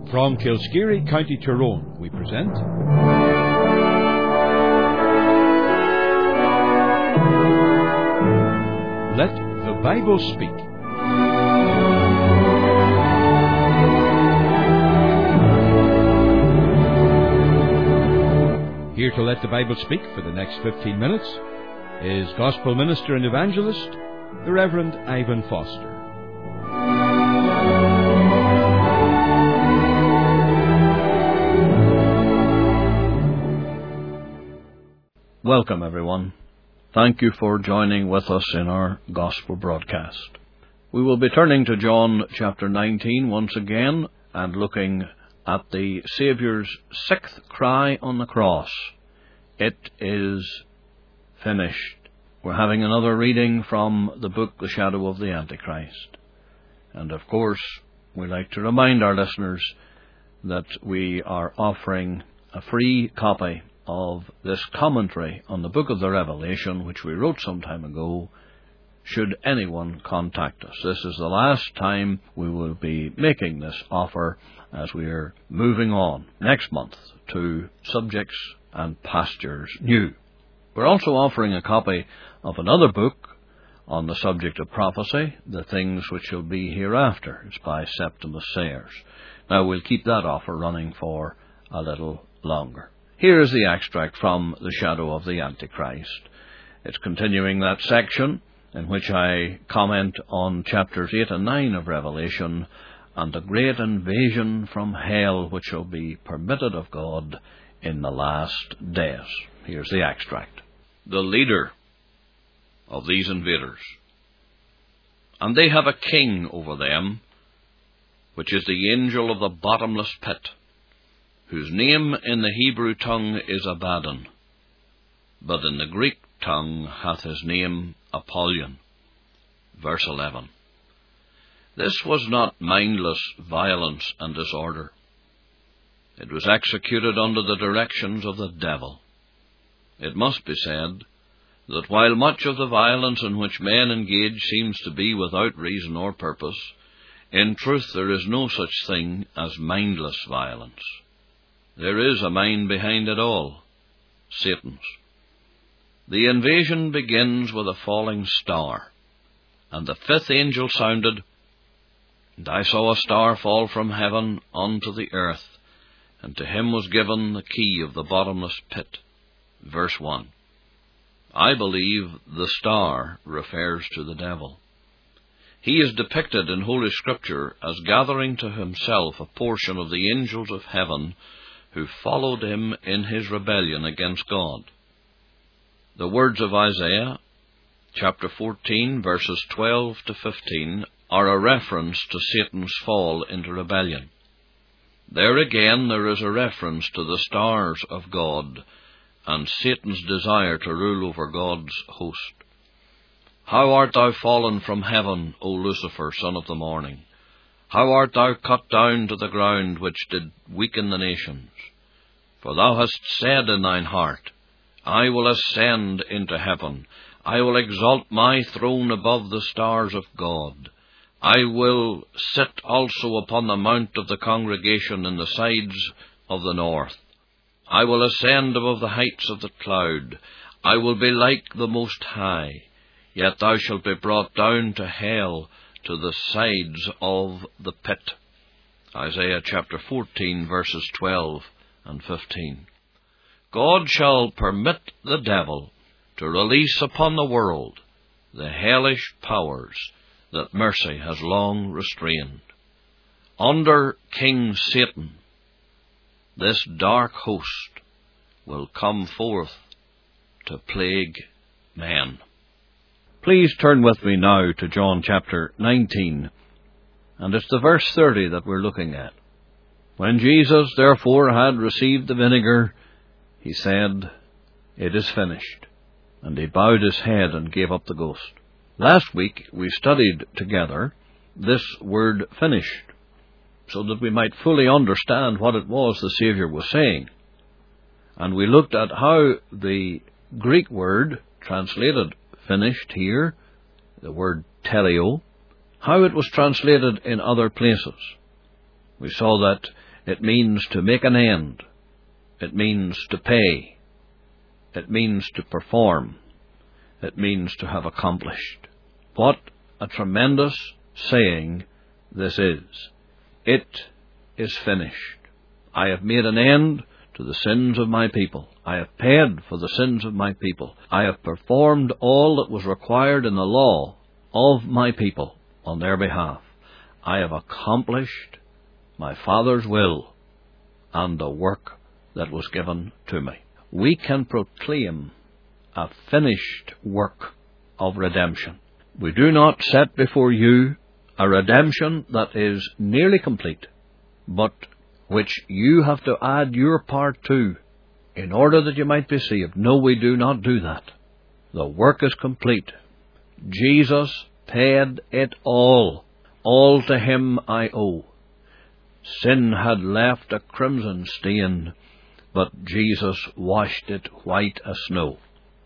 From Kilskeary, County Tyrone, we present Let the Bible Speak. Here to let the Bible speak for the next 15 minutes is Gospel Minister and Evangelist, the Reverend Ivan Foster. Welcome, everyone. Thank you for joining with us in our Gospel broadcast. We will be turning to John chapter 19 once again and looking at the Saviour's sixth cry on the cross. It is finished. We're having another reading from the book The Shadow of the Antichrist. And of course, we like to remind our listeners that we are offering a free copy of this commentary on the book of the Revelation, which we wrote some time ago, should anyone contact us. This is the last time we will be making this offer as we are moving on next month to subjects and pastures new. We're also offering a copy of another book on the subject of prophecy, The Things Which Shall Be Hereafter. It's by Septimus Sayers. Now, we'll keep that offer running for a little longer. Here is the extract from The Shadow of the Antichrist. It's continuing that section in which I comment on chapters 8 and 9 of Revelation and the great invasion from hell which shall be permitted of God in the last days. Here's the extract. The leader of these invaders, and they have a king over them, which is the angel of the bottomless pit, whose name in the Hebrew tongue is Abaddon, but in the Greek tongue hath his name Apollyon. Verse 11. This was not mindless violence and disorder. It was executed under the directions of the devil. It must be said that while much of the violence in which men engage seems to be without reason or purpose, in truth there is no such thing as mindless violence. There is a mind behind it all, Satan's. The invasion begins with a falling star, and the fifth angel sounded, and I saw a star fall from heaven unto the earth, and to him was given the key of the bottomless pit. Verse 1. I believe the star refers to the devil. He is depicted in Holy Scripture as gathering to himself a portion of the angels of heaven who followed him in his rebellion against God. The words of Isaiah, chapter 14, verses 12 to 15, are a reference to Satan's fall into rebellion. There again there is a reference to the stars of God and Satan's desire to rule over God's host. How art thou fallen from heaven, O Lucifer, son of the morning? How art thou cut down to the ground, which did weaken the nations? For thou hast said in thine heart, I will ascend into heaven. I will exalt my throne above the stars of God. I will sit also upon the mount of the congregation in the sides of the north. I will ascend above the heights of the cloud. I will be like the Most High. Yet thou shalt be brought down to hell, to the sides of the pit. Isaiah chapter 14, verses 12 and 15. God shall permit the devil to release upon the world the hellish powers that mercy has long restrained. Under King Satan, this dark host will come forth to plague men. Please turn with me now to John chapter 19, and it's the verse 30 that we're looking at. When Jesus therefore had received the vinegar, he said, It is finished. And he bowed his head and gave up the ghost. Last week we studied together this word finished, so that we might fully understand what it was the Saviour was saying. And we looked at how the Greek word translated finished here, the word teleo, how it was translated in other places. We saw that It means to make an end. It means to pay. It means to perform. It means to have accomplished. What a tremendous saying this is. It is finished. I have made an end to the sins of my people. I have paid for the sins of my people. I have performed all that was required in the law of my people on their behalf. I have accomplished my Father's will and the work that was given to me. We can proclaim a finished work of redemption. We do not set before you a redemption that is nearly complete, but which you have to add your part to in order that you might be saved. No, we do not do that. The work is complete. Jesus paid it all. All to him I owe. Sin had left a crimson stain, but Jesus washed it white as snow.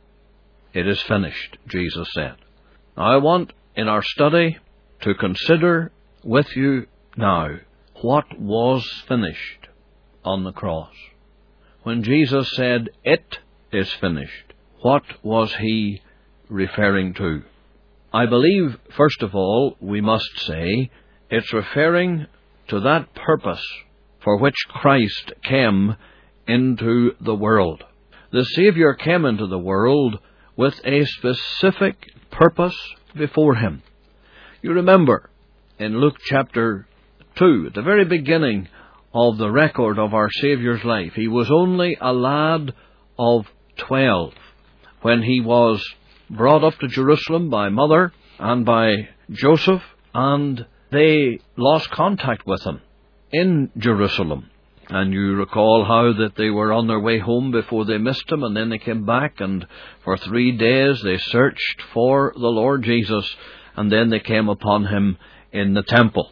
It is finished, Jesus said. Now, I want in our study to consider with you now what was finished on the cross. When Jesus said, "It is finished," what was he referring to? I believe, first of all, we must say it's referring to that purpose for which Christ came into the world. The Saviour came into the world with a specific purpose before him. You remember in Luke chapter 2, at the very beginning of the record of our Saviour's life, he was only a lad of 12 when he was brought up to Jerusalem by mother and by Joseph, and they lost contact with him in Jerusalem. And you recall how that they were on their way home before they missed him, and then they came back, and for 3 days they searched for the Lord Jesus, and then they came upon him in the temple.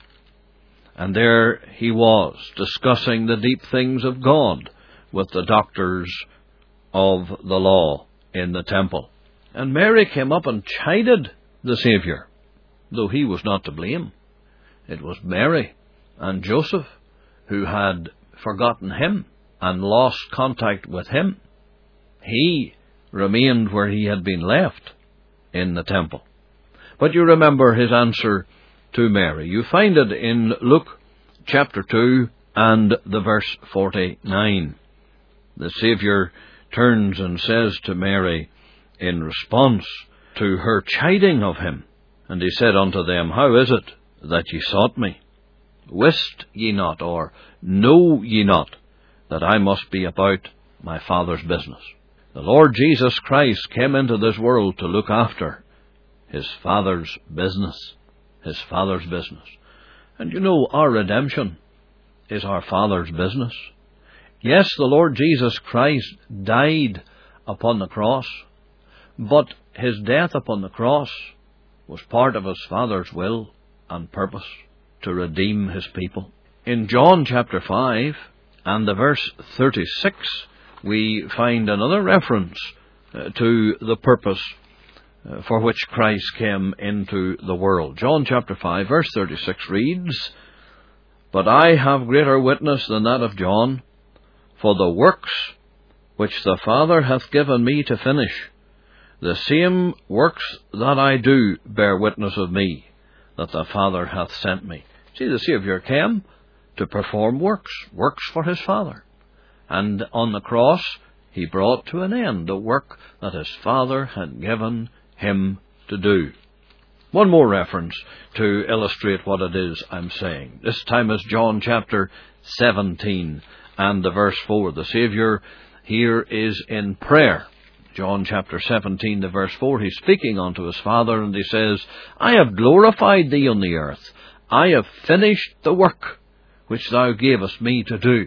And there he was, discussing the deep things of God with the doctors of the law in the temple. And Mary came up and chided the Saviour, though he was not to blame. It was Mary and Joseph who had forgotten him and lost contact with him. He remained where he had been left, in the temple. But you remember his answer to Mary. You find it in Luke chapter 2 and the verse 49. The Saviour turns and says to Mary in response to her chiding of him, "And he said unto them, How is it that ye sought me? Wist ye not, or know ye not, that I must be about my Father's business?" The Lord Jesus Christ came into this world to look after his Father's business. His Father's business. And you know, our redemption is our Father's business. Yes, the Lord Jesus Christ died upon the cross, but his death upon the cross was part of his Father's will and purpose to redeem his people. In John chapter 5 and the verse 36, we find another reference to the purpose for which Christ came into the world. John chapter 5 verse 36 reads, "But I have greater witness than that of John, for the works which the Father hath given me to finish, the same works that I do bear witness of me, that the Father hath sent me." See, the Saviour came to perform works for his Father. And on the cross, he brought to an end the work that his Father had given him to do. One more reference to illustrate what it is I'm saying. This time is John chapter 17 and the verse 4. The Saviour here is in prayer. John chapter 17, the verse 4, he's speaking unto his Father, and he says, "I have glorified thee on the earth. I have finished the work which thou gavest me to do."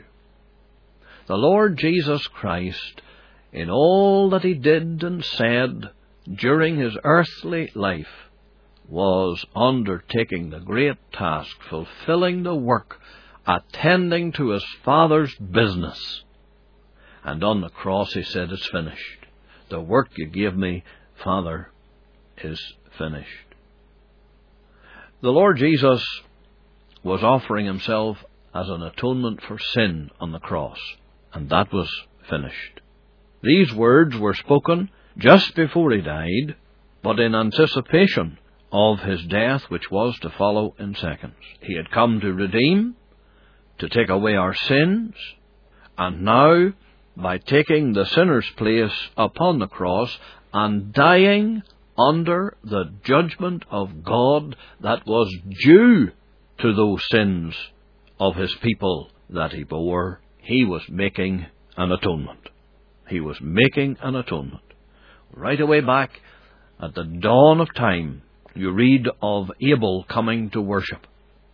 The Lord Jesus Christ, in all that he did and said during his earthly life, was undertaking the great task, fulfilling the work, attending to his Father's business. And on the cross he said, "It's finished. The work you gave me, Father, is finished." The Lord Jesus was offering himself as an atonement for sin on the cross, and that was finished. These words were spoken just before he died, but in anticipation of his death, which was to follow in seconds. He had come to redeem, to take away our sins, and now, by taking the sinner's place upon the cross and dying under the judgment of God that was due to those sins of his people that he bore, he was making an atonement. He was making an atonement. Right away back at the dawn of time, you read of Abel coming to worship.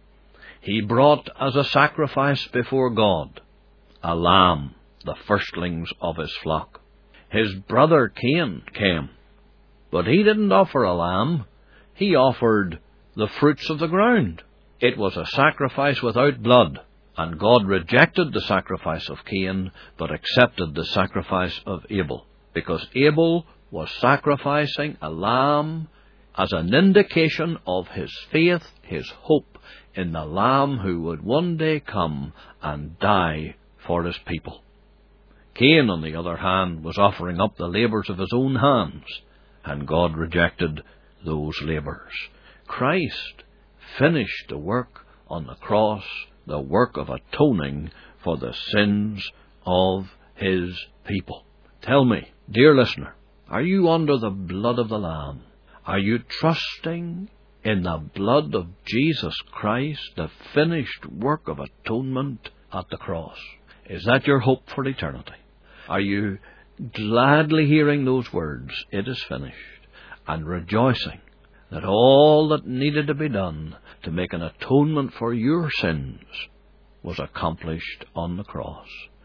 He brought as a sacrifice before God a lamb, the firstlings of his flock. His brother Cain came, but he didn't offer a lamb. He offered the fruits of the ground. It was a sacrifice without blood, and God rejected the sacrifice of Cain, but accepted the sacrifice of Abel, because Abel was sacrificing a lamb as an indication of his faith, his hope in the Lamb who would one day come and die for his people. Cain, on the other hand, was offering up the labours of his own hands, and God rejected those labours. Christ finished the work on the cross, the work of atoning for the sins of his people. Tell me, dear listener, are you under the blood of the Lamb? Are you trusting in the blood of Jesus Christ, the finished work of atonement at the cross? Is that your hope for eternity? Are you gladly hearing those words, "It is finished," and rejoicing that all that needed to be done to make an atonement for your sins was accomplished on the cross?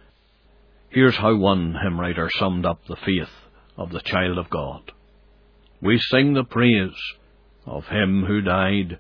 Here's how one hymn writer summed up the faith of the child of God. We sing the praise of him who died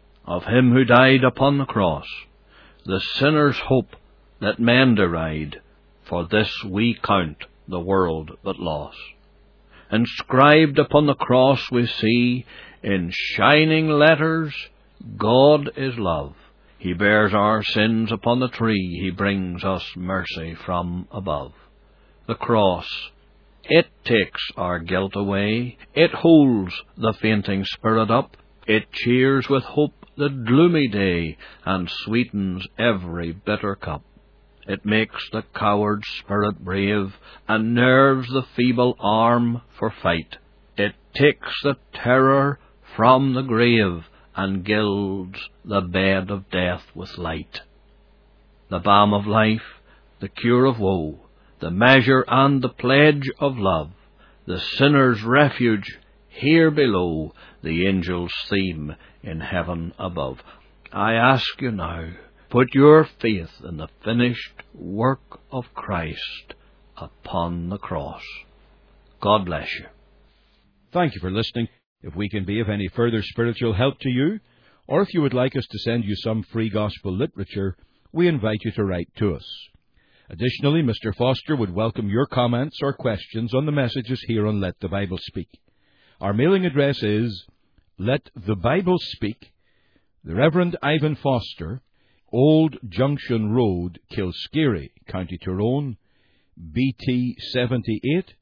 upon the cross, the sinner's hope that men deride, for this we count the world but loss. Inscribed upon the cross we see, in shining letters, God is love. He bears our sins upon the tree, he brings us mercy from above. The cross, it takes our guilt away, it holds the fainting spirit up, it cheers with hope the gloomy day, and sweetens every bitter cup. It makes the coward spirit brave, and nerves the feeble arm for fight. It takes the terror from the grave, and gilds the bed of death with light. The balm of life, the cure of woe, the measure and the pledge of love, the sinner's refuge here below, the angel's theme in heaven above. I ask you now, put your faith in the finished work of Christ upon the cross. God bless you. Thank you for listening. If we can be of any further spiritual help to you, or if you would like us to send you some free gospel literature, we invite you to write to us. Additionally, Mr. Foster would welcome your comments or questions on the messages here on Let the Bible Speak. Our mailing address is Let the Bible Speak, the Reverend Ivan Foster, Old Junction Road, Kilskeary, County Tyrone, BT 78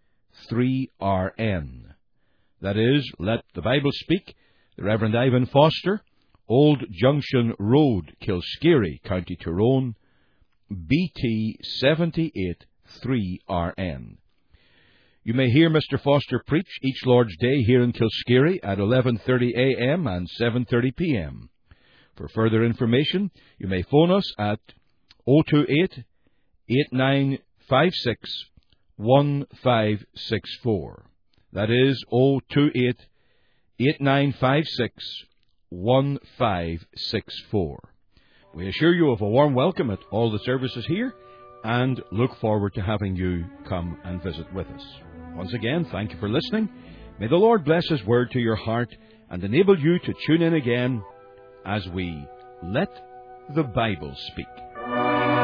3RN. That is, Let the Bible Speak, the Reverend Ivan Foster, Old Junction Road, Kilskeary, County Tyrone, BT 78 3RN. You may hear Mr. Foster preach each Lord's Day here in Kilskeary at 11:30 a.m. and 7:30 p.m. For further information, you may phone us at 028 8956 1564. That is 028 8956 1564. We assure you of a warm welcome at all the services here and look forward to having you come and visit with us. Once again, thank you for listening. May the Lord bless His word to your heart and enable you to tune in again as we Let the Bible Speak.